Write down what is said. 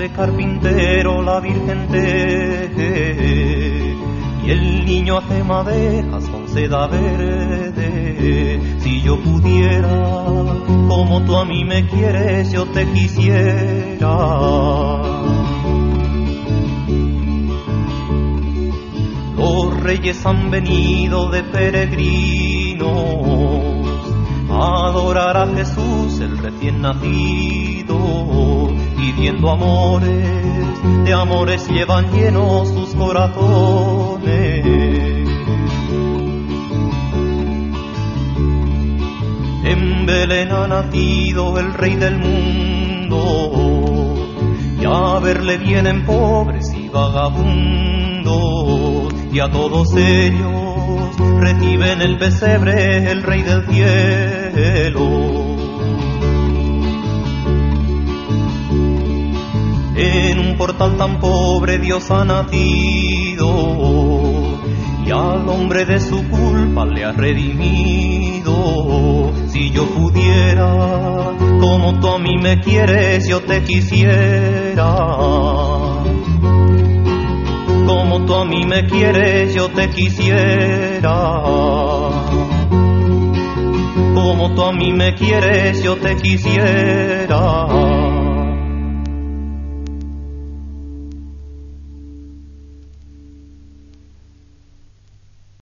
de carpintero la Virgen teje, y el niño hace madejas con seda verde. Si yo pudiera, como tú a mí me quieres, yo te quisiera. Los reyes han venido de peregrinos a adorar a Jesús, el recién nacido, pidiendo amores, de amores llevan llenos sus corazones. En Belén ha nacido el Rey del mundo, y a verle vienen pobres y vagabundos, y a todos ellos reciben el pesebre el Rey del cielo. En un portal tan pobre Dios ha nacido, y al hombre de su culpa le ha redimido. Si yo pudiera, como tú a mí me quieres, yo te quisiera. Como tú a mí me quieres, yo te quisiera. Como tú a mí me quieres, yo te quisiera.